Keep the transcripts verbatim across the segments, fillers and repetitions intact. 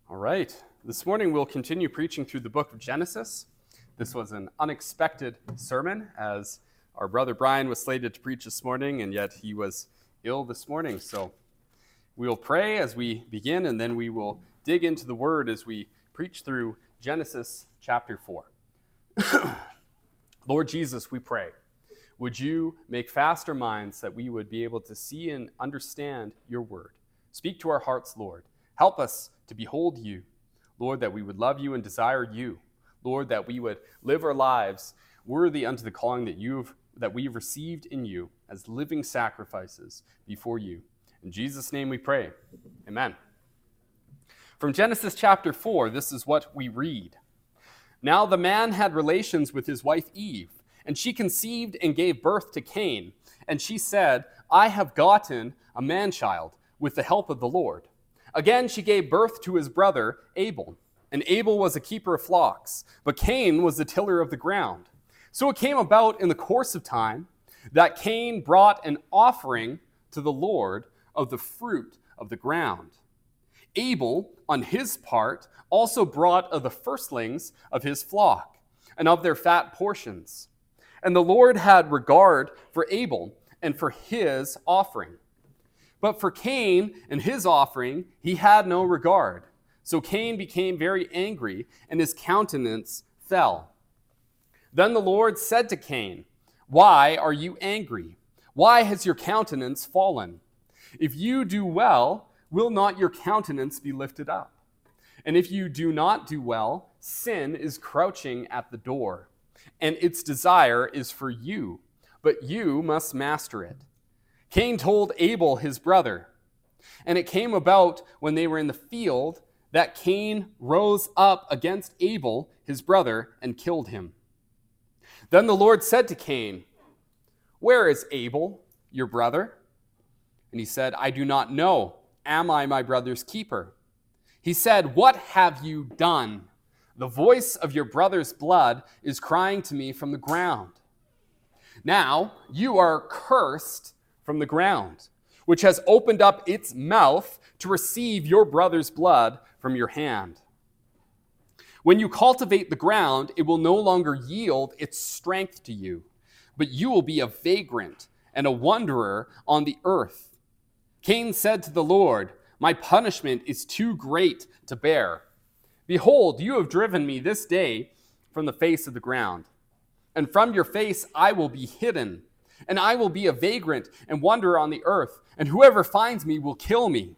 All right. This morning we'll continue preaching through the book of Genesis. This was an unexpected sermon as our brother Brian was slated to preach this morning, and yet he was ill this morning. So we will pray as we begin, and then we will dig into the word as we preach through Genesis chapter four. Lord Jesus, we pray, would you make fast our minds that we would be able to see and understand your word. Speak to our hearts, Lord. Help us to behold you, Lord, that we would love you and desire you. Lord, that we would live our lives worthy unto the calling that you've that we've received in you as living sacrifices before you. In Jesus' name we pray. Amen. From Genesis chapter four, this is what we read. Now the man had relations with his wife Eve, and she conceived and gave birth to Cain. And she said, I have gotten a man-child with the help of the Lord. Again she gave birth to his brother Abel. And Abel was a keeper of flocks, but Cain was the tiller of the ground. So it came about in the course of time that Cain brought an offering to the Lord of the fruit of the ground. Abel, on his part, also brought of the firstlings of his flock, and of their fat portions. And the Lord had regard for Abel and for his offering. But for Cain and his offering he had no regard. So Cain became very angry, and his countenance fell. Then the Lord said to Cain, Why are you angry? Why has your countenance fallen? If you do well, will not your countenance be lifted up? And if you do not do well, sin is crouching at the door, and its desire is for you, but you must master it. Cain told Abel his brother, and it came about when they were in the field that Cain rose up against Abel his brother and killed him. Then the Lord said to Cain, Where is Abel, your brother? And he said, I do not know. Am I my brother's keeper? He said, What have you done? The voice of your brother's blood is crying to me from the ground. Now you are cursed from the ground, which has opened up its mouth to receive your brother's blood from your hand. When you cultivate the ground, it will no longer yield its strength to you, but you will be a vagrant and a wanderer on the earth. Cain said to the Lord, My punishment is too great to bear. Behold, you have driven me this day from the face of the ground, and from your face I will be hidden, and I will be a vagrant and wanderer on the earth, and whoever finds me will kill me.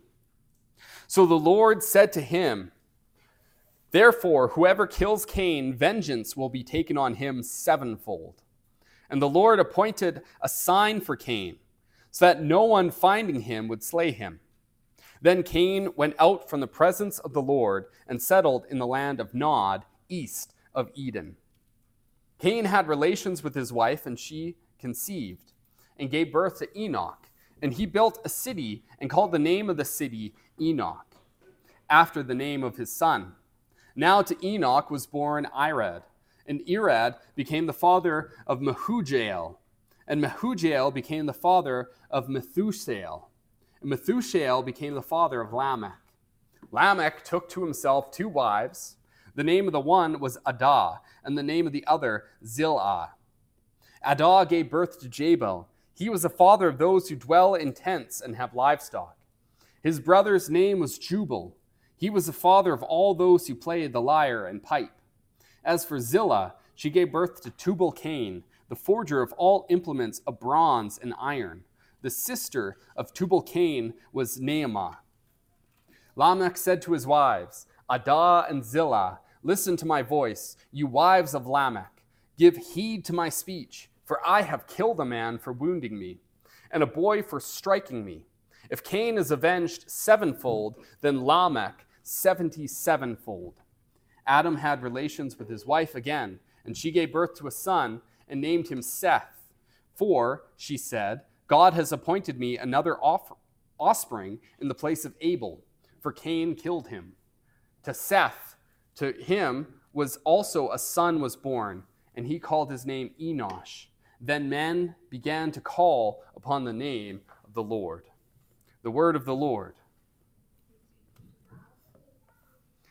So the Lord said to him, Therefore, whoever kills Cain, vengeance will be taken on him sevenfold. And the Lord appointed a sign for Cain, so that no one finding him would slay him. Then Cain went out from the presence of the Lord and settled in the land of Nod, east of Eden. Cain had relations with his wife, and she conceived and gave birth to Enoch. And he built a city and called the name of the city Enoch, after the name of his son. Now to Enoch was born Irad, and Irad became the father of Mehujael, and Mehujael became the father of Methusael, and Methusael became the father of Lamech. Lamech took to himself two wives. The name of the one was Adah, and the name of the other Zillah. Adah gave birth to Jabal. He was the father of those who dwell in tents and have livestock. His brother's name was Jubal. He was the father of all those who played the lyre and pipe. As for Zillah, she gave birth to Tubal-Cain, the forger of all implements of bronze and iron. The sister of Tubal-Cain was Naamah. Lamech said to his wives, Adah and Zillah, listen to my voice, you wives of Lamech. Give heed to my speech, for I have killed a man for wounding me, and a boy for striking me. If Cain is avenged sevenfold, then Lamech seventy-sevenfold. Adam had relations with his wife again, and she gave birth to a son and named him Seth. For, she said, God has appointed me another off- offspring in the place of Abel, for Cain killed him. To Seth, to him was also a son was born, and he called his name Enosh. Then men began to call upon the name of the Lord. The word of the Lord.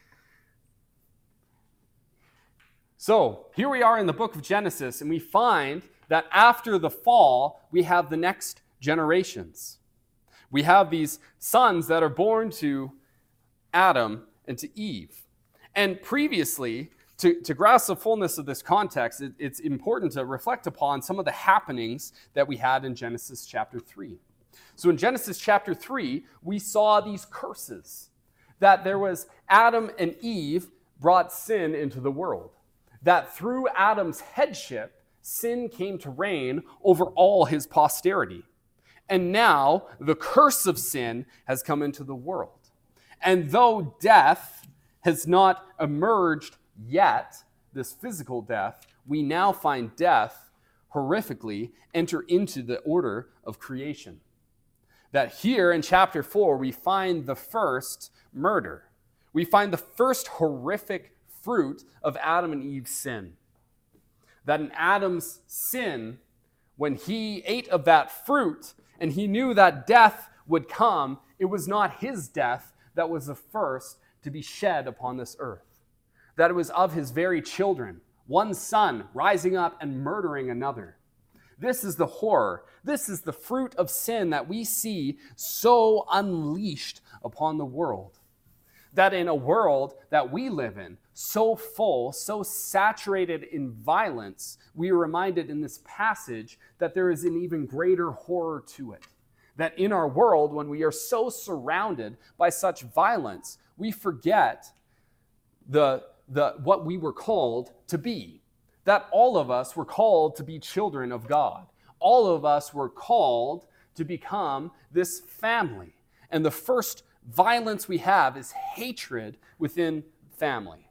So here we are in the book of Genesis, and we find that after the fall, we have the next generations. We have these sons that are born to Adam and to Eve. And previously, to, to grasp the fullness of this context, it, it's important to reflect upon some of the happenings that we had in Genesis chapter three. So in Genesis chapter three, we saw these curses, that there was Adam and Eve brought sin into the world, that through Adam's headship, sin came to reign over all his posterity. And now the curse of sin has come into the world. And though death has not emerged yet, this physical death, we now find death horrifically enter into the order of creation. That here in chapter four, we find the first murder. We find the first horrific fruit of Adam and Eve's sin. That in Adam's sin, when he ate of that fruit and he knew that death would come, it was not his death that was the first to be shed upon this earth. That it was of his very children, one son rising up and murdering another. This is the horror. This is the fruit of sin that we see so unleashed upon the world. That in a world that we live in, so full, so saturated in violence, we are reminded in this passage that there is an even greater horror to it. That in our world, when we are so surrounded by such violence, we forget the, the, what we were called to be. That all of us were called to be children of God. All of us were called to become this family. And the first violence we have is hatred within family.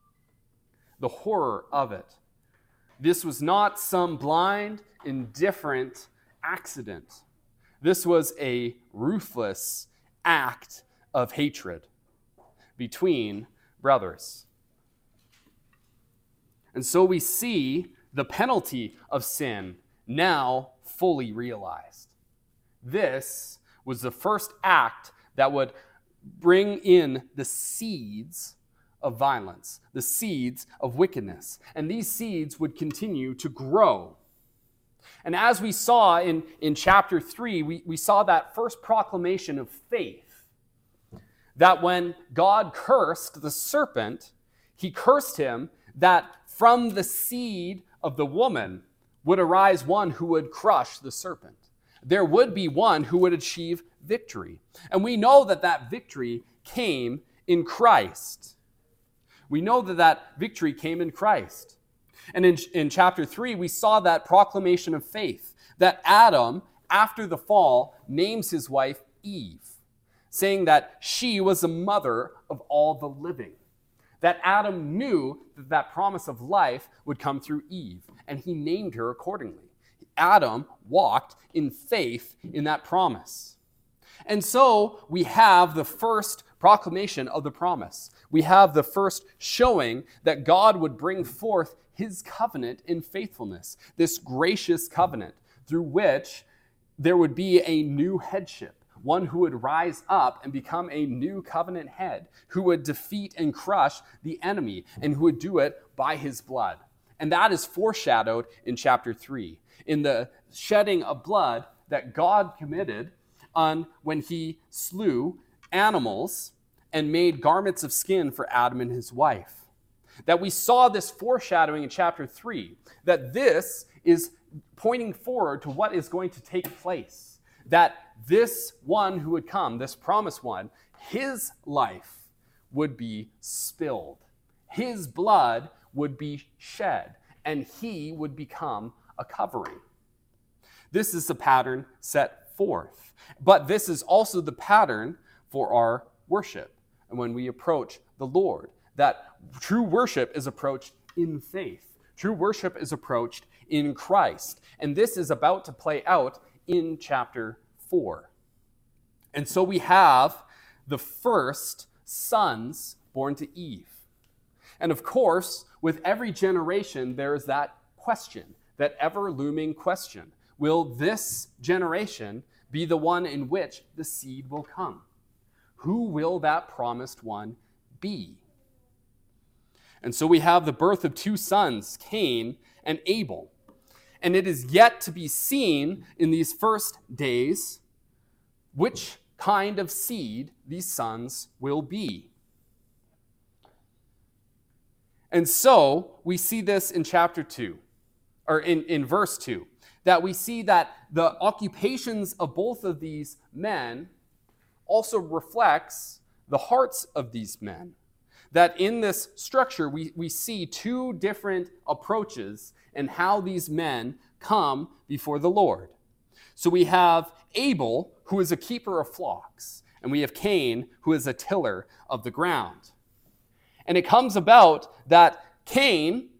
The horror of it. This was not some blind, indifferent accident. This was a ruthless act of hatred between brothers. And so we see the penalty of sin now fully realized. This was the first act that would bring in the seeds of violence, the seeds of wickedness. And these seeds would continue to grow. And as we saw in, in chapter three, we, we saw that first proclamation of faith, that when God cursed the serpent, he cursed him that from the seed of the woman would arise one who would crush the serpent. There would be one who would achieve victory. And we know that that victory came in Christ. We know that that victory came in Christ. And in, in chapter three, we saw that proclamation of faith, that Adam, after the fall, names his wife Eve, saying that she was the mother of all the living. That Adam knew that that promise of life would come through Eve, and he named her accordingly. Adam walked in faith in that promise. And so we have the first proclamation of the promise. We have the first showing that God would bring forth his covenant in faithfulness, this gracious covenant through which there would be a new headship, one who would rise up and become a new covenant head, who would defeat and crush the enemy, and who would do it by his blood. And that is foreshadowed in chapter three, in the shedding of blood that God committed on when he slew animals and made garments of skin for Adam and his wife. That we saw this foreshadowing in chapter three, that this is pointing forward to what is going to take place. That this one who would come, this promised one, his life would be spilled. His blood would be shed, and he would become a covering. This is the pattern set forth. But this is also the pattern for our worship. And when we approach the Lord, that true worship is approached in faith. True worship is approached in Christ. And this is about to play out in chapter four. And so we have the first sons born to Eve. And of course, with every generation, there is that question, that ever-looming question. Will this generation be the one in which the seed will come? Who will that promised one be? And so we have the birth of two sons, Cain and Abel. And it is yet to be seen in these first days which kind of seed these sons will be. And so we see this in chapter two, or in, in verse two, that we see that the occupations of both of these men also reflects the hearts of these men. That in this structure, we, we see two different approaches in how these men come before the Lord. So we have Abel, who is a keeper of flocks, and we have Cain, who is a tiller of the ground. And it comes about that Cain,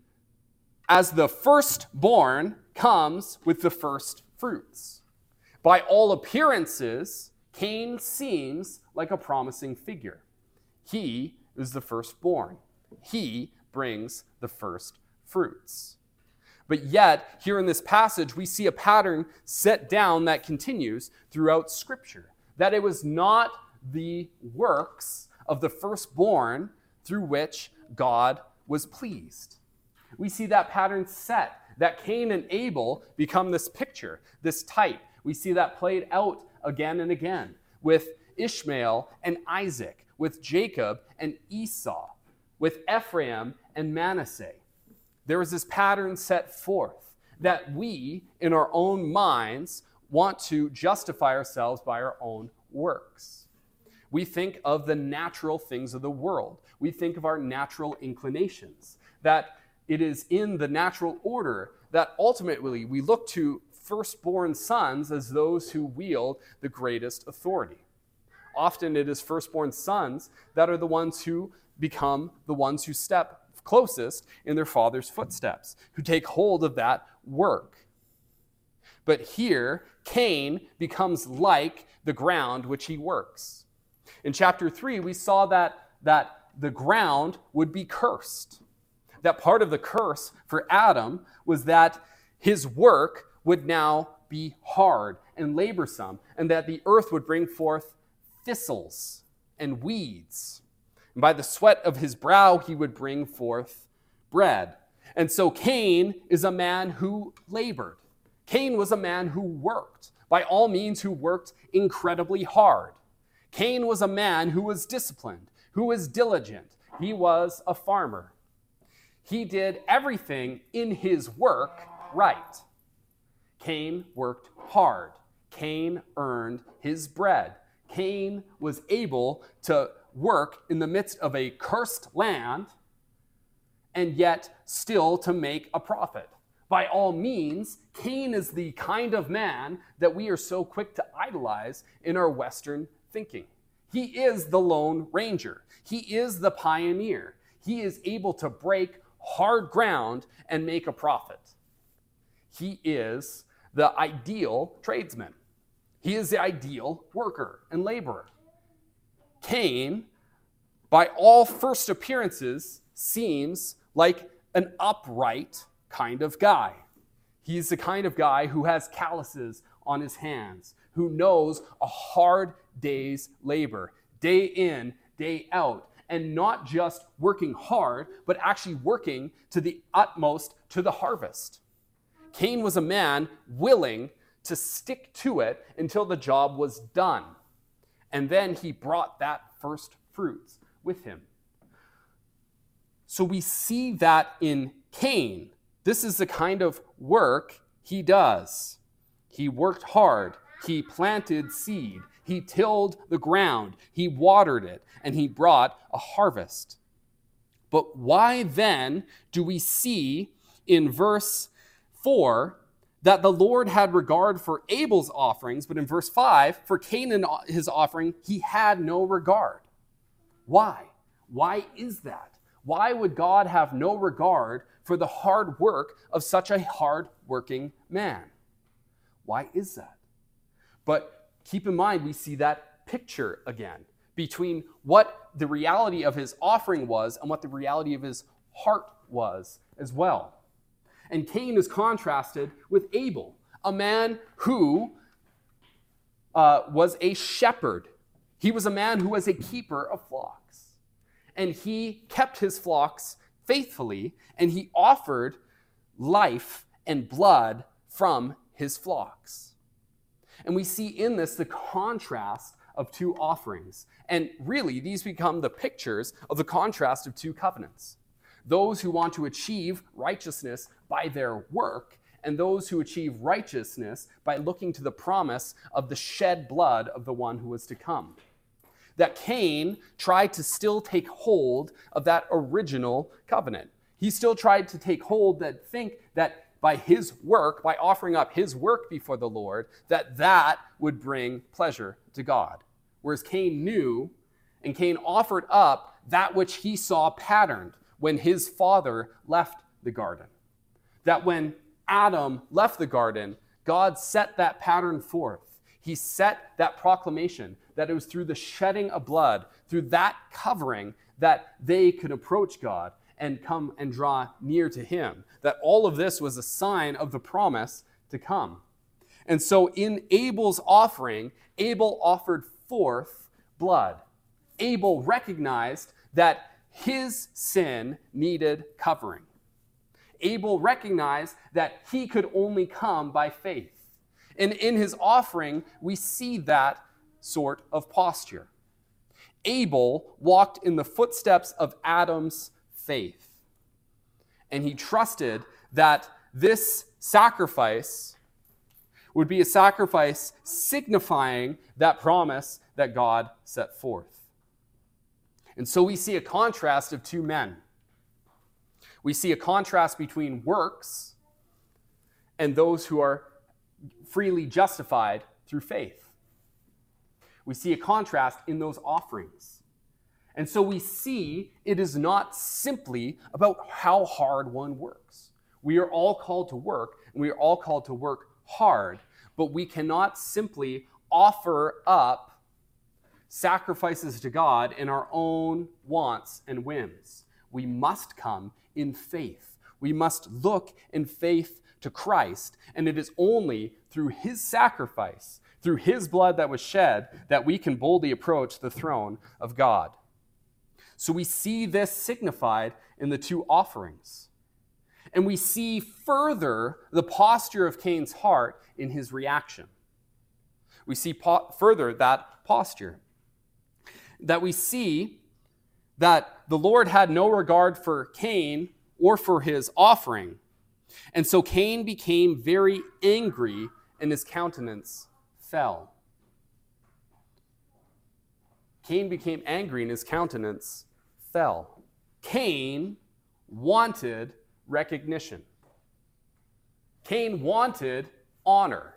as the firstborn, comes with the first fruits. By all appearances, Cain seems like a promising figure. He is the firstborn. He brings the first fruits. But yet, here in this passage, we see a pattern set down that continues throughout Scripture. That it was not the works of the firstborn through which God was pleased. We see that pattern set, that Cain and Abel become this picture, this type. We see that played out again and again with Ishmael and Isaac, with Jacob and Esau, with Ephraim and Manasseh. There is this pattern set forth that we, in our own minds, want to justify ourselves by our own works. We think of the natural things of the world. We think of our natural inclinations, that it is in the natural order that ultimately we look to firstborn sons as those who wield the greatest authority. Often it is firstborn sons that are the ones who become the ones who step closest in their father's footsteps, who take hold of that work. But here, Cain becomes like the ground which he works. In chapter three, we saw that, that the ground would be cursed. That part of the curse for Adam was that his work would now be hard and laborsome, and that the earth would bring forth thistles and weeds. And by the sweat of his brow, he would bring forth bread. And so Cain is a man who labored. Cain was a man who worked, by all means, who worked incredibly hard. Cain was a man who was disciplined, who was diligent. He was a farmer. He did everything in his work right. Cain worked hard. Cain earned his bread. Cain was able to work in the midst of a cursed land and yet still to make a profit. By all means, Cain is the kind of man that we are so quick to idolize in our Western thinking. He is the Lone Ranger. He is the pioneer. He is able to break hard ground and make a profit. He is the ideal tradesman. He is the ideal worker and laborer. Cain, by all first appearances, seems like an upright kind of guy. He's the kind of guy who has calluses on his hands, who knows a hard day's labor, day in, day out, and not just working hard, but actually working to the utmost to the harvest. Cain was a man willing to stick to it until the job was done. And then he brought that first fruits with him. So we see that in Cain. This is the kind of work he does. He worked hard. He planted seed. He tilled the ground. He watered it. And he brought a harvest. But why then do we see in verse four that the Lord had regard for Abel's offerings, but in verse five, for Cain and his offering, he had no regard? Why? Why is that? Why would God have no regard for the hard work of such a hard-working man? Why is that? But keep in mind, we see that picture again between what the reality of his offering was and what the reality of his heart was as well. And Cain is contrasted with Abel, a man who uh, was a shepherd. He was a man who was a keeper of flocks. And he kept his flocks faithfully, and he offered life and blood from his flocks. And we see in this the contrast of two offerings. And really, these become the pictures of the contrast of two covenants. Those who want to achieve righteousness by their work, and those who achieve righteousness by looking to the promise of the shed blood of the one who was to come. That Cain tried to still take hold of that original covenant. He still tried to take hold that think that by his work, by offering up his work before the Lord, that that would bring pleasure to God. Whereas Cain knew, and Cain offered up that which he saw patterned when his father left the garden. That when Adam left the garden, God set that pattern forth. He set that proclamation that it was through the shedding of blood, through that covering, that they could approach God and come and draw near to him. That all of this was a sign of the promise to come. And so in Abel's offering, Abel offered forth blood. Abel recognized that his sin needed covering. Abel recognized that he could only come by faith. And in his offering, we see that sort of posture. Abel walked in the footsteps of Adam's faith. And he trusted that this sacrifice would be a sacrifice signifying that promise that God set forth. And so we see a contrast of two men. We see a contrast between works and those who are freely justified through faith. We see a contrast in those offerings. And so we see it is not simply about how hard one works. We are all called to work, and we are all called to work hard, but we cannot simply offer up sacrifices to God in our own wants and whims. We must come in faith. We must look in faith to Christ, and it is only through his sacrifice, through his blood that was shed, that we can boldly approach the throne of God. So we see this signified in the two offerings. And we see further the posture of Cain's heart in his reaction. We see po- further that posture. That we see that the Lord had no regard for Cain or for his offering. And so Cain became very angry, and his countenance fell. Cain became angry, and his countenance fell. Cain wanted recognition. Cain wanted honor.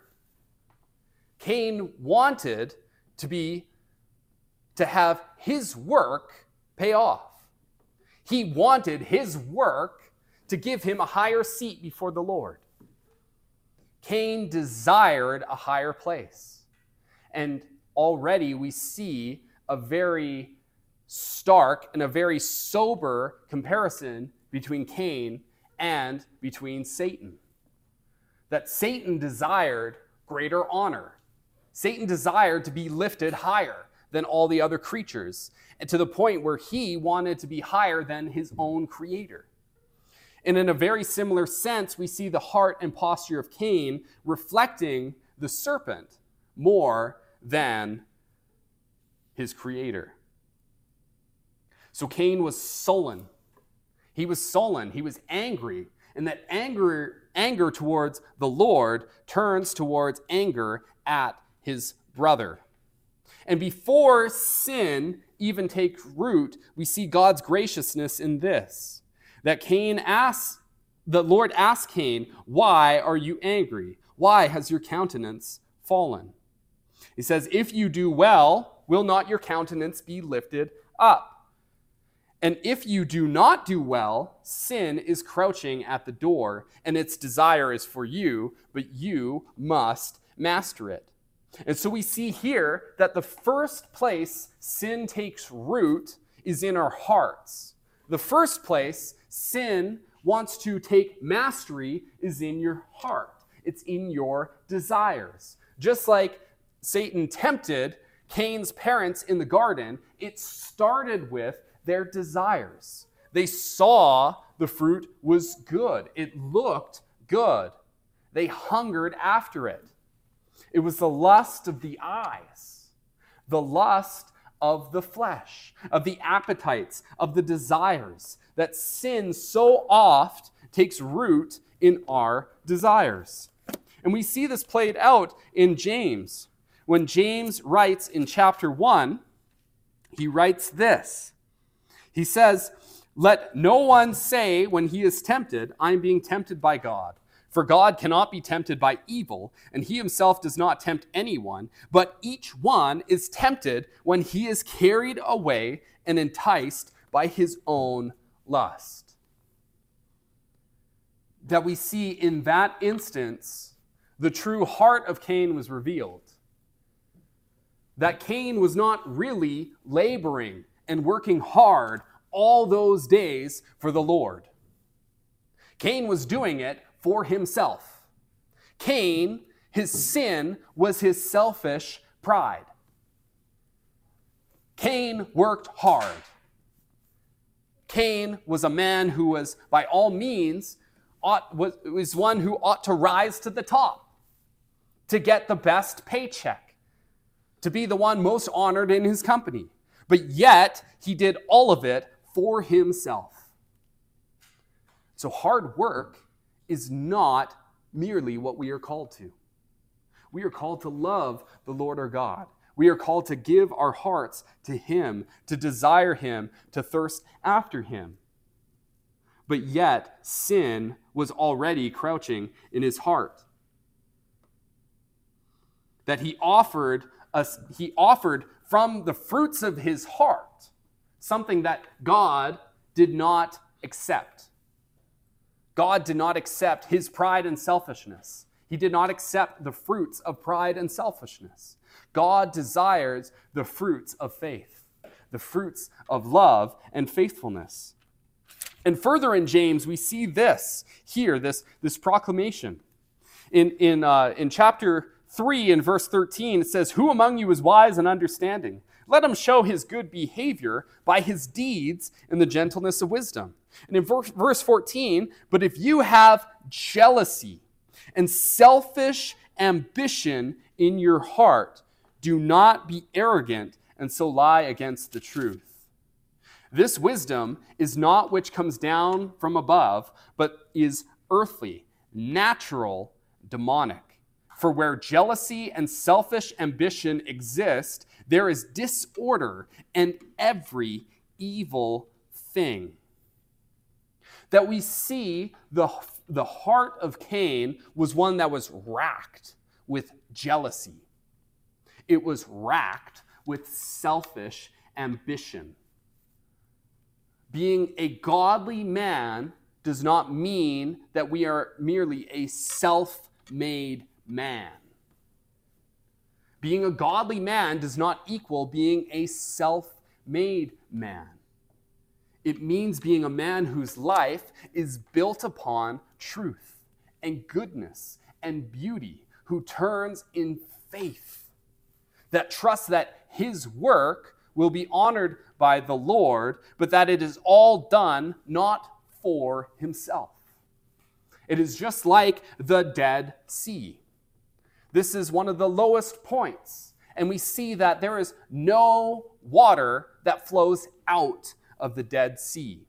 Cain wanted to be, to have his work pay off. He wanted his work to give him a higher seat before the Lord. Cain desired a higher place. And already we see a very stark and a very sober comparison between Cain and between Satan. That Satan desired greater honor. Satan desired to be lifted higher than all the other creatures, and to the point where he wanted to be higher than his own creator. And in a very similar sense, we see the heart and posture of Cain reflecting the serpent more than his creator. So Cain was sullen. He was sullen. He was angry. And that anger, anger towards the Lord turns towards anger at his brother. And before sin even takes root, we see God's graciousness in this. That Cain asks, the Lord asks Cain, "Why are you angry? Why has your countenance fallen?" He says, "If you do well, will not your countenance be lifted up? And if you do not do well, sin is crouching at the door, and its desire is for you, but you must master it." And so we see here that the first place sin takes root is in our hearts. The first place sin wants to take mastery is in your heart. It's in your desires. Just like Satan tempted Cain's parents in the garden, it started with their desires. They saw the fruit was good. It looked good. They hungered after it. It was the lust of the eyes, the lust of the flesh, of the appetites, of the desires, that sin so oft takes root in our desires. And we see this played out in James. When James writes in chapter one, he writes this. He says, "Let no one say when he is tempted, I am being tempted by God. For God cannot be tempted by evil, and he himself does not tempt anyone, but each one is tempted when he is carried away and enticed by his own lust." That we see in that instance, the true heart of Cain was revealed. That Cain was not really laboring and working hard all those days for the Lord. Cain was doing it for himself. Cain, his sin was his selfish pride. Cain worked hard. Cain was a man who was, by all means, ought, was, was one who ought to rise to the top, to get the best paycheck, to be the one most honored in his company. But yet, he did all of it for himself. So hard work is not merely what we are called to. We are called to love the Lord our God. We are called to give our hearts to him, to desire him, to thirst after him. But yet, sin was already crouching in his heart. That he offered us, he offered from the fruits of his heart something that God did not accept. God did not accept his pride and selfishness. He did not accept the fruits of pride and selfishness. God desires the fruits of faith, the fruits of love and faithfulness. And further in James, we see this here, this, this proclamation. In, in, uh, in chapter three, in verse thirteen, it says, "Who among you is wise and understanding? Let him show his good behavior by his deeds in the gentleness of wisdom." And in verse fourteen, "But if you have jealousy and selfish ambition in your heart, do not be arrogant and so lie against the truth. This wisdom is not which comes down from above, but is earthly, natural, demonic. For where jealousy and selfish ambition exist, there is disorder and every evil thing." That we see the, the heart of Cain was one that was racked with jealousy. It was racked with selfish ambition. Being a godly man does not mean that we are merely a self-made man. Being a godly man does not equal being a self-made man. It means being a man whose life is built upon truth and goodness and beauty, who turns in faith, that trusts that his work will be honored by the Lord, but that it is all done not for himself. It is just like the Dead Sea. This is one of the lowest points, and we see that there is no water that flows out of the Dead Sea.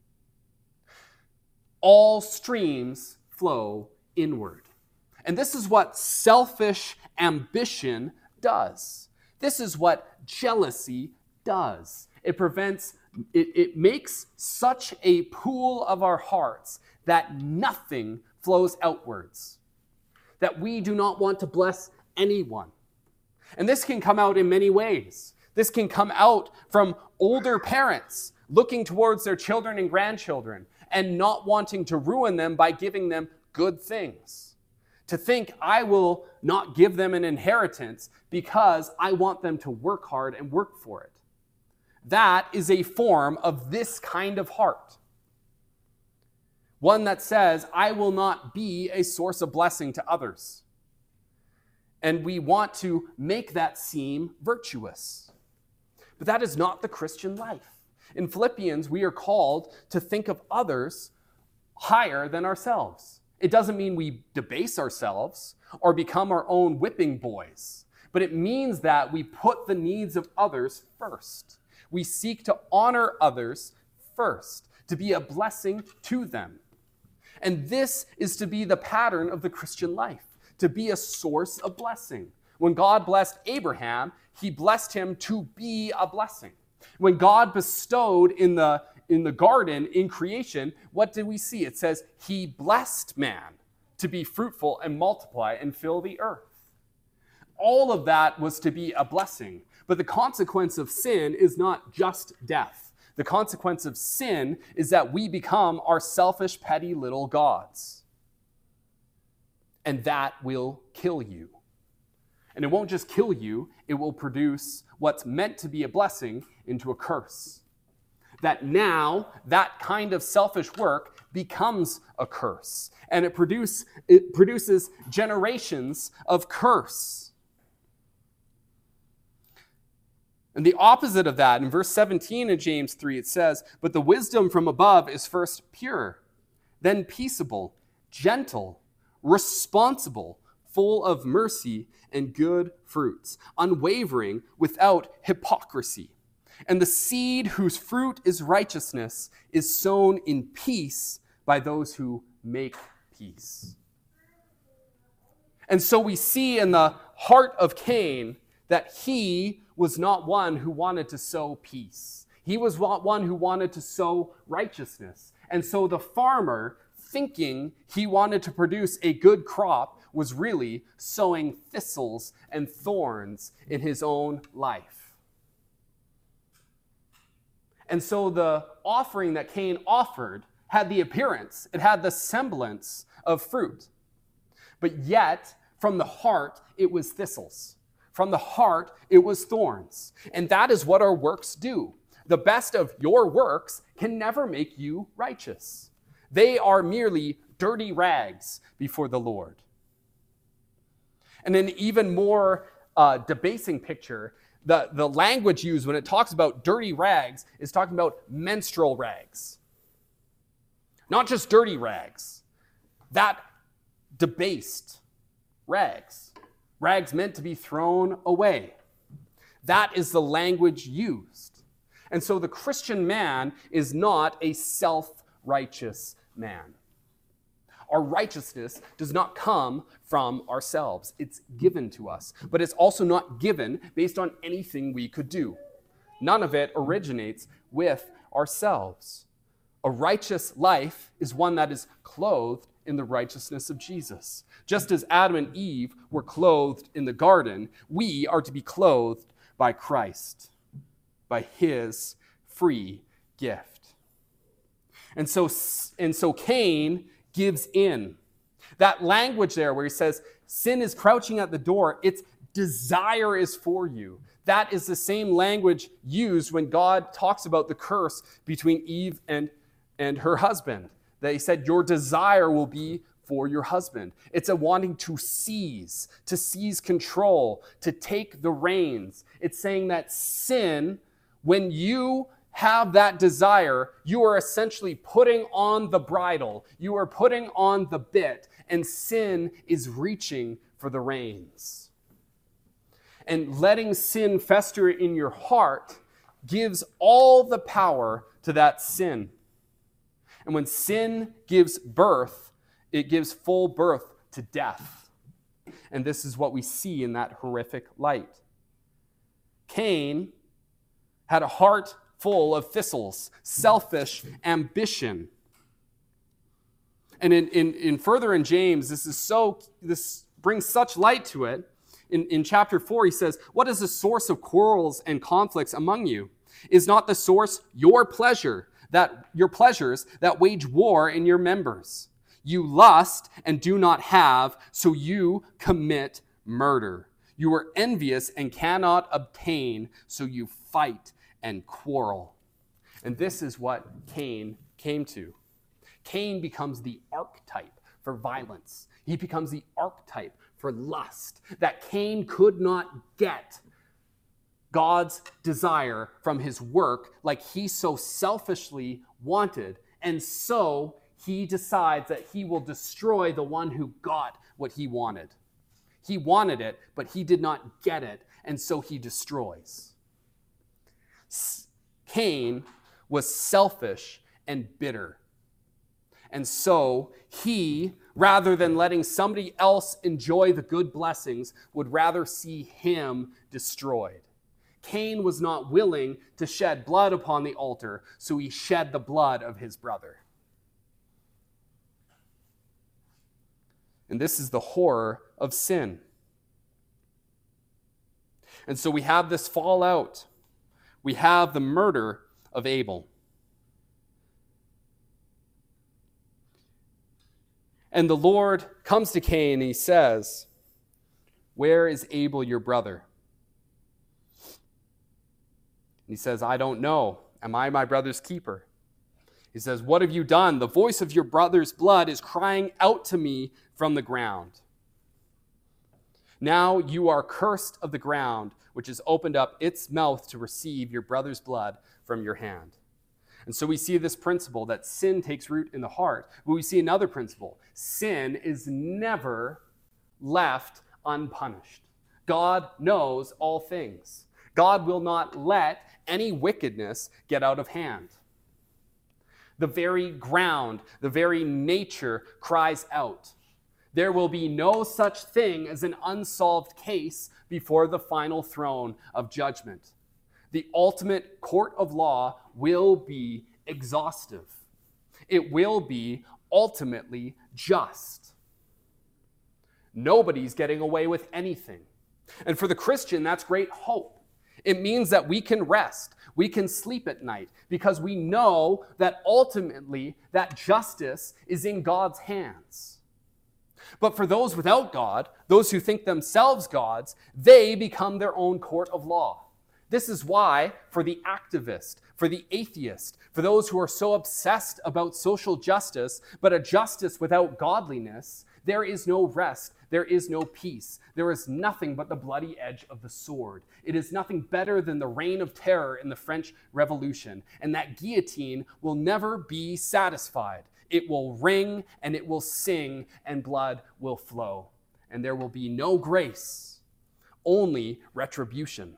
All streams flow inward. And this is what selfish ambition does. This is what jealousy does. It prevents, it, it makes such a pool of our hearts that nothing flows outwards, that we do not want to bless anyone. And this can come out in many ways. This can come out from older parents looking towards their children and grandchildren and not wanting to ruin them by giving them good things. To think, I will not give them an inheritance because I want them to work hard and work for it. That is a form of this kind of heart. One that says, I will not be a source of blessing to others. And we want to make that seem virtuous. But that is not the Christian life. In Philippians, we are called to think of others higher than ourselves. It doesn't mean we debase ourselves or become our own whipping boys, but it means that we put the needs of others first. We seek to honor others first, to be a blessing to them. And this is to be the pattern of the Christian life, to be a source of blessing. When God blessed Abraham, he blessed him to be a blessing. When God bestowed in the, in the garden, in creation, what did we see? It says, he blessed man to be fruitful and multiply and fill the earth. All of that was to be a blessing. But the consequence of sin is not just death. The consequence of sin is that we become our selfish, petty little gods. And that will kill you. And it won't just kill you, it will produce what's meant to be a blessing into a curse. That now, that kind of selfish work becomes a curse. And it, produce, it produces generations of curse. And the opposite of that, in verse seventeen of James three, it says, "But the wisdom from above is first pure, then peaceable, gentle, responsible, full of mercy and good fruits, unwavering, without hypocrisy. And the seed whose fruit is righteousness is sown in peace by those who make peace." And so we see in the heart of Cain that he was not one who wanted to sow peace. He was one who wanted to sow righteousness. And so the farmer, thinking he wanted to produce a good crop, was really sowing thistles and thorns in his own life. And so the offering that Cain offered had the appearance, it had the semblance of fruit. But yet, from the heart, it was thistles. From the heart, it was thorns. And that is what our works do. The best of your works can never make you righteous. They are merely dirty rags before the Lord. And an even more uh, debasing picture, the, the language used when it talks about dirty rags is talking about menstrual rags. Not just dirty rags. That debased rags. Rags meant to be thrown away. That is the language used. And so the Christian man is not a self-righteous man. Our righteousness does not come from ourselves. It's given to us. But it's also not given based on anything we could do. None of it originates with ourselves. A righteous life is one that is clothed in the righteousness of Jesus. Just as Adam and Eve were clothed in the garden, we are to be clothed by Christ, by his free gift. And so, and so Cain gives in. That language there where he says, sin is crouching at the door, its desire is for you. That is the same language used when God talks about the curse between Eve and, and her husband. That he said, your desire will be for your husband. It's a wanting to seize, to seize control, to take the reins. It's saying that sin, when you have that desire, you are essentially putting on the bridle. You are putting on the bit, and sin is reaching for the reins. And letting sin fester in your heart gives all the power to that sin. And when sin gives birth, it gives full birth to death. And this is what we see in that horrific light. Cain had a heart full of thistles, selfish ambition. And in, in, in further in James, this is so this brings such light to it. In, in chapter four, he says, "What is the source of quarrels and conflicts among you? Is not the source your pleasure, that your pleasures that wage war in your members? You lust and do not have, so you commit murder. You are envious and cannot obtain, so you fight and quarrel." And this is what Cain came to. Cain becomes the archetype for violence. He becomes the archetype for lust that Cain could not get God's desire from his work like he so selfishly wanted. And so he decides that he will destroy the one who got what he wanted. He wanted it, but he did not get it, and so he destroys. Cain was selfish and bitter. And so he, rather than letting somebody else enjoy the good blessings, would rather see him destroyed. Cain was not willing to shed blood upon the altar, so he shed the blood of his brother. And this is the horror of sin. And so we have this fallout. We have the murder of Abel. And the Lord comes to Cain and he says, "Where is Abel your brother?" And he says, "I don't know. Am I my brother's keeper?" He says, "What have you done? The voice of your brother's blood is crying out to me from the ground. Now you are cursed of the ground, which has opened up its mouth to receive your brother's blood from your hand." And so we see this principle that sin takes root in the heart. But we see another principle. Sin is never left unpunished. God knows all things. God will not let any wickedness get out of hand. The very ground, the very nature cries out. There will be no such thing as an unsolved case before the final throne of judgment. The ultimate court of law will be exhaustive. It will be ultimately just. Nobody's getting away with anything. And for the Christian, that's great hope. It means that we can rest, we can sleep at night, because we know that ultimately that justice is in God's hands. But for those without God, those who think themselves gods, they become their own court of law. This is why, for the activist, for the atheist, for those who are so obsessed about social justice, but a justice without godliness, there is no rest, there is no peace. There is nothing but the bloody edge of the sword. It is nothing better than the reign of terror in the French Revolution, and that guillotine will never be satisfied. It will ring and it will sing, and blood will flow. And there will be no grace, only retribution.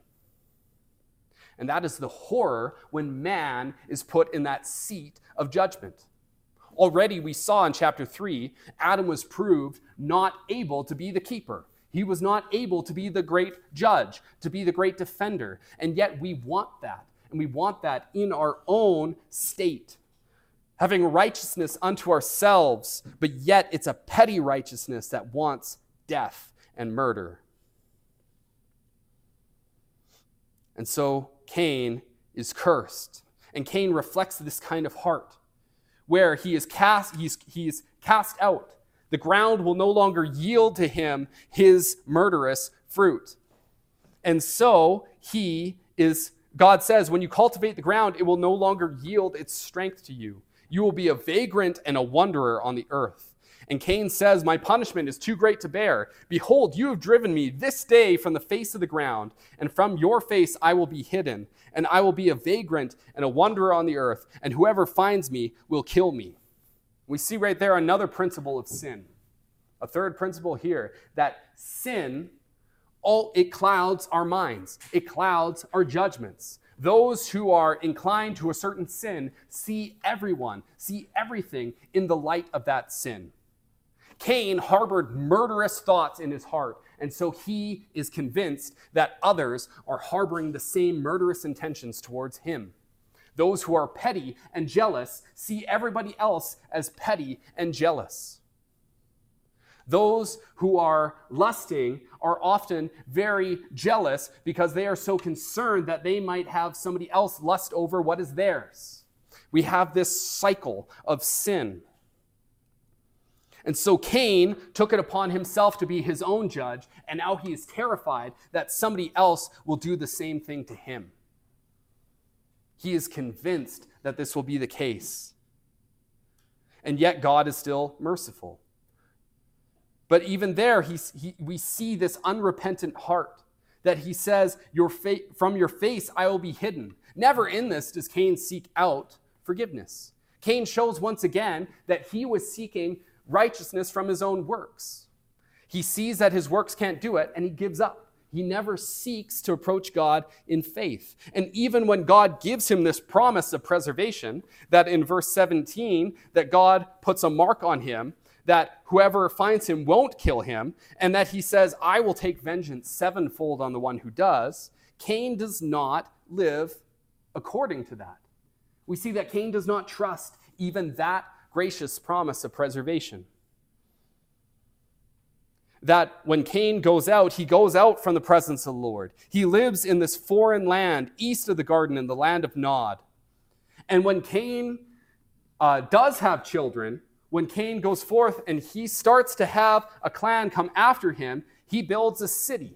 And that is the horror when man is put in that seat of judgment. Already we saw in chapter three, Adam was proved not able to be the keeper. He was not able to be the great judge, to be the great defender. And yet we want that. And we want that in our own state. Having righteousness unto ourselves, but yet it's a petty righteousness that wants death and murder. And so Cain is cursed. And Cain reflects this kind of heart, where he is cast, he's, he's cast out. The ground will no longer yield to him his murderous fruit. And so he is, God says, when you cultivate the ground, it will no longer yield its strength to you. You will be a vagrant and a wanderer on the earth. And Cain says, "My punishment is too great to bear. Behold, you have driven me this day from the face of the ground, and from your face I will be hidden, and I will be a vagrant and a wanderer on the earth, and whoever finds me will kill me." We see right there another principle of sin. A third principle here, that sin, all, it clouds our minds. It clouds our judgments. Those who are inclined to a certain sin see everyone, see everything in the light of that sin. Cain harbored murderous thoughts in his heart, and so he is convinced that others are harboring the same murderous intentions towards him. Those who are petty and jealous see everybody else as petty and jealous. Those who are lusting are often very jealous because they are so concerned that they might have somebody else lust over what is theirs. We have this cycle of sin. And so Cain took it upon himself to be his own judge, and now he is terrified that somebody else will do the same thing to him. He is convinced that this will be the case. And yet God is still merciful. But even there, he, he, we see this unrepentant heart, that he says, your fa- from your face I will be hidden. Never in this does Cain seek out forgiveness. Cain shows once again that he was seeking righteousness from his own works. He sees that his works can't do it, and he gives up. He never seeks to approach God in faith. And even when God gives him this promise of preservation, that in verse seventeen, that God puts a mark on him, that whoever finds him won't kill him, and that he says, I will take vengeance sevenfold on the one who does, Cain does not live according to that. We see that Cain does not trust even that gracious promise of preservation. That when Cain goes out, he goes out from the presence of the Lord. He lives in this foreign land east of the garden in the land of Nod. And when Cain uh, does have children, when Cain goes forth and he starts to have a clan come after him, he builds a city.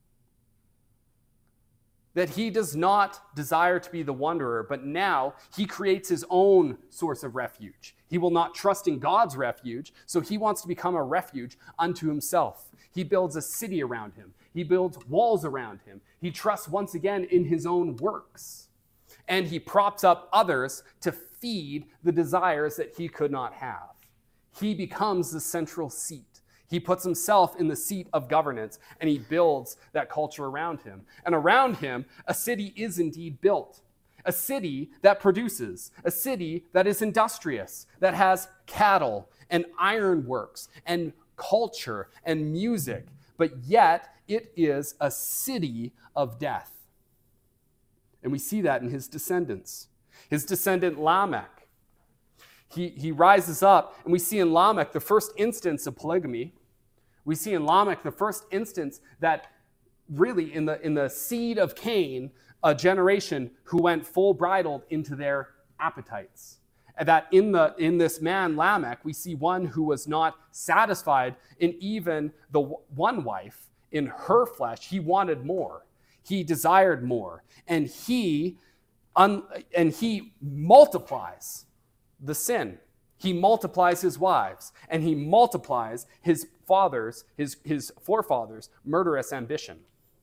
That he does not desire to be the wanderer, but now he creates his own source of refuge. He will not trust in God's refuge, so he wants to become a refuge unto himself. He builds a city around him. He builds walls around him. He trusts once again in his own works. And he props up others to feed the desires that he could not have. He becomes the central seat. He puts himself in the seat of governance, and he builds that culture around him. And around him, a city is indeed built. A city that produces, a city that is industrious, that has cattle and ironworks and culture and music, but yet it is a city of death. And we see that in his descendants. His descendant Lamech, he, he rises up, and we see in Lamech the first instance of polygamy. We see in Lamech the first instance that really in the, in the seed of Cain, a generation who went full bridled into their appetites. And that in, the, in this man Lamech, we see one who was not satisfied in even the one wife, in her flesh. He wanted more. He desired more. And he, un, and he multiplies the sin. He multiplies his wives, and he multiplies his fathers, his, his forefathers' murderous ambition.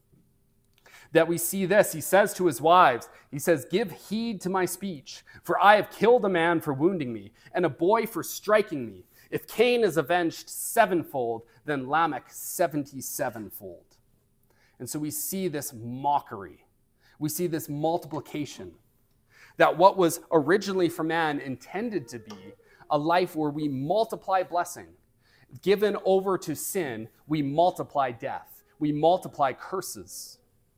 That we see this, he says to his wives, he says, give heed to my speech, for I have killed a man for wounding me, and a boy for striking me. If Cain is avenged sevenfold, then Lamech seventy-sevenfold. And so we see this mockery. We see this multiplication. That what was originally for man intended to be a life where we multiply blessing. Given over to sin, we multiply death. We multiply curses.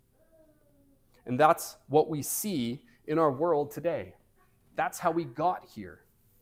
And that's what we see in our world today. That's how we got here.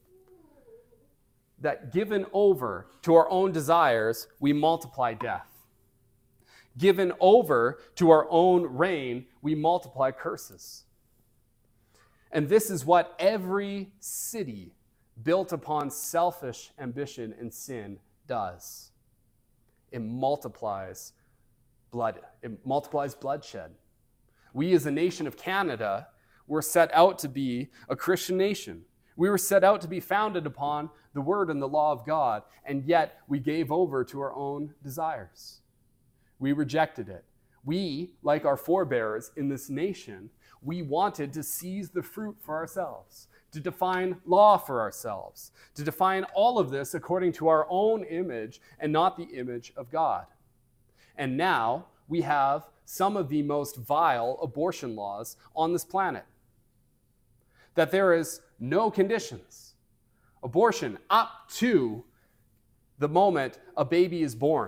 That given over to our own desires, we multiply death. Given over to our own reign, we multiply curses. And this is what every city built upon selfish ambition and sin does. It multiplies blood. It multiplies bloodshed. We as a nation of Canada were set out to be a Christian nation. We were set out to be founded upon the word and the law of God, and yet we gave over to our own desires. We rejected it. We, like our forebears in this nation, we wanted to seize the fruit for ourselves, to define law for ourselves, to define all of this according to our own image and not the image of God. And now we have some of the most vile abortion laws on this planet. That there is no conditions. Abortion up to the moment a baby is born.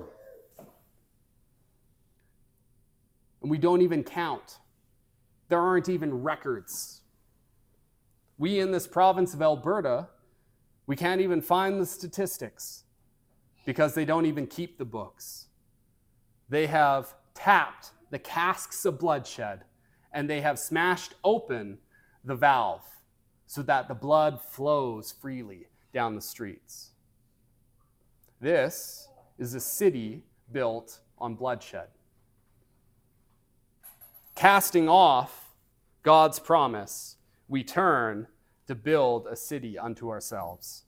And we don't even count. There aren't even records. We in this province of Alberta, we can't even find the statistics because they don't even keep the books. They have tapped the casks of bloodshed, and they have smashed open the valve so that the blood flows freely down the streets. This is a city built on bloodshed. Casting off God's promise, we turn to build a city unto ourselves.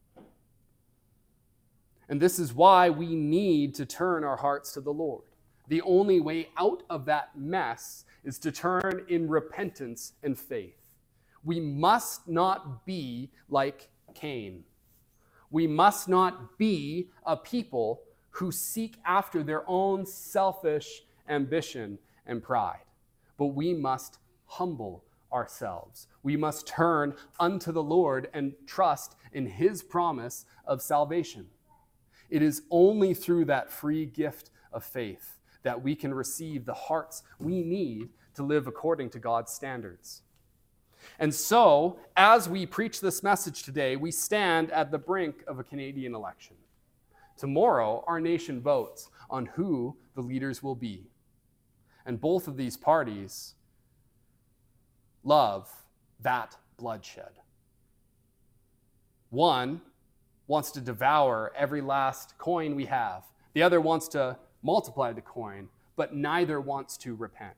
And this is why we need to turn our hearts to the Lord. The only way out of that mess is to turn in repentance and faith. We must not be like Cain. We must not be a people who seek after their own selfish ambition and pride, but we must humble ourselves. We must turn unto the Lord and trust in his promise of salvation. It is only through that free gift of faith that we can receive the hearts we need to live according to God's standards. And so, as we preach this message today, we stand at the brink of a Canadian election. Tomorrow, our nation votes on who the leaders will be. And both of these parties love that bloodshed. One wants to devour every last coin we have. The other wants to multiply the coin, but neither wants to repent.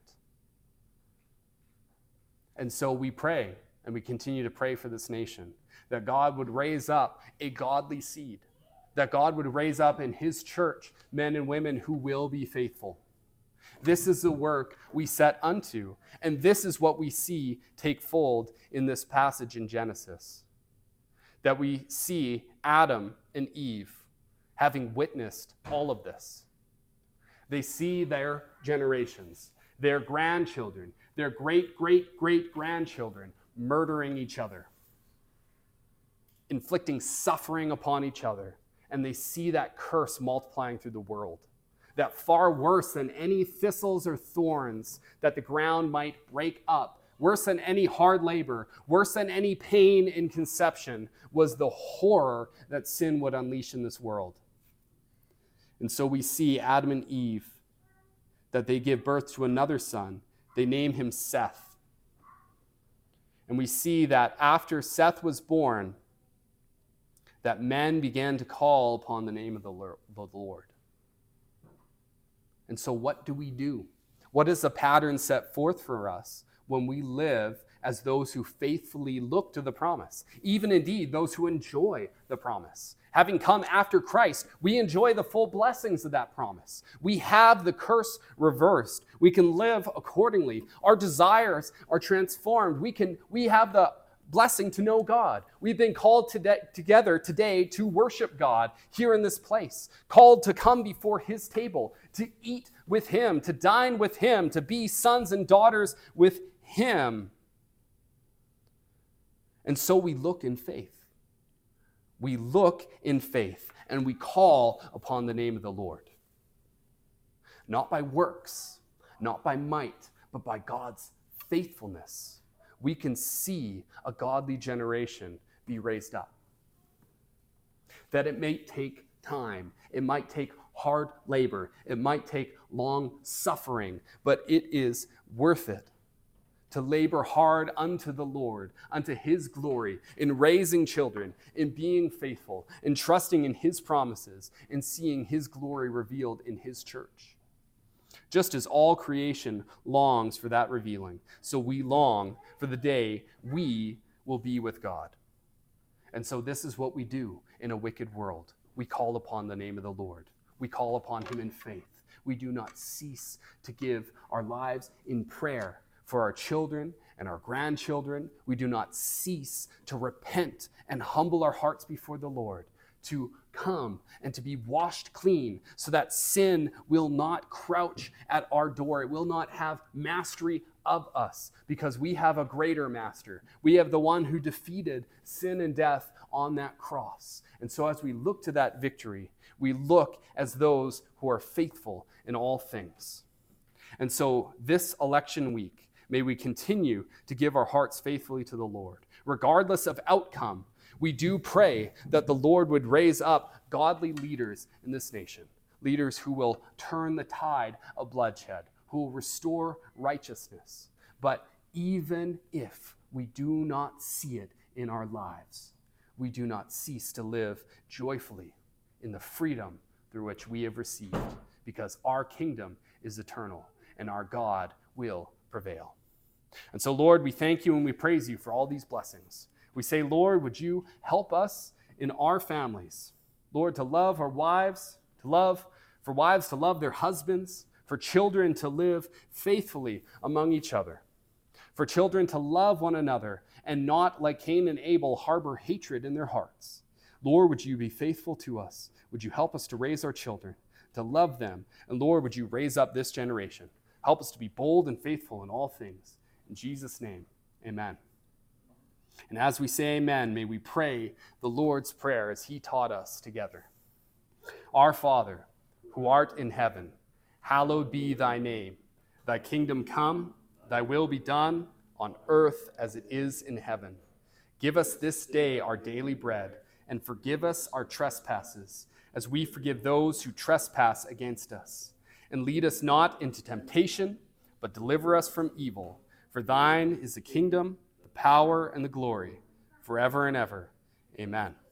And so we pray, and we continue to pray for this nation, that God would raise up a godly seed, that God would raise up in his church men and women who will be faithful. This is the work we set unto, and this is what we see take fold in this passage in Genesis. That we see Adam and Eve having witnessed all of this. They see their generations, their grandchildren, their great, great, great grandchildren murdering each other, inflicting suffering upon each other, and they see that curse multiplying through the world. That far worse than any thistles or thorns that the ground might break up, worse than any hard labor, worse than any pain in conception, was the horror that sin would unleash in this world. And so we see Adam and Eve, that they give birth to another son. They name him Seth. And we see that after Seth was born, that men began to call upon the name of the Lord. And so what do we do? What is the pattern set forth for us when we live as those who faithfully look to the promise? Even indeed, those who enjoy the promise. Having come after Christ, we enjoy the full blessings of that promise. We have the curse reversed. We can live accordingly. Our desires are transformed. We can, we have the blessing to know God. We've been called today, together today to worship God here in this place, called to come before his table, to eat with him, to dine with him, to be sons and daughters with him. And so we look in faith. We look in faith and we call upon the name of the Lord. Not by works, not by might, but by God's faithfulness. We can see a godly generation be raised up. That it may take time, it might take hard labor, it might take long suffering, but it is worth it to labor hard unto the Lord, unto his glory, in raising children, in being faithful, in trusting in his promises, in seeing his glory revealed in his church. Just as all creation longs for that revealing, so we long for the day we will be with God. And so this is what we do in a wicked world. We call upon the name of the Lord. We call upon him in faith. We do not cease to give our lives in prayer for our children and our grandchildren. We do not cease to repent and humble our hearts before the Lord, to come and to be washed clean so that sin will not crouch at our door. It will not have mastery of us because we have a greater master. We have the one who defeated sin and death on that cross. And so as we look to that victory, we look as those who are faithful in all things. And so this election week, may we continue to give our hearts faithfully to the Lord. Regardless of outcome, we do pray that the Lord would raise up godly leaders in this nation, leaders who will turn the tide of bloodshed, who will restore righteousness. But even if we do not see it in our lives, we do not cease to live joyfully in the freedom through which we have received, because our kingdom is eternal and our God will prevail. And so, Lord, we thank you and we praise you for all these blessings. We say, Lord, would you help us in our families, Lord, to love our wives, to love, for wives to love their husbands, for children to live faithfully among each other, for children to love one another and not, like Cain and Abel, harbor hatred in their hearts. Lord, would you be faithful to us? Would you help us to raise our children, to love them? And Lord, would you raise up this generation? Help us to be bold and faithful in all things. In Jesus' name, amen. And as we say amen, may we pray the Lord's Prayer as he taught us together. Our Father, who art in heaven, hallowed be thy name. Thy kingdom come, thy will be done on earth as it is in heaven. Give us this day our daily bread, and forgive us our trespasses, as we forgive those who trespass against us. And lead us not into temptation, but deliver us from evil. For thine is the kingdom, the power, and the glory, forever and ever. Amen.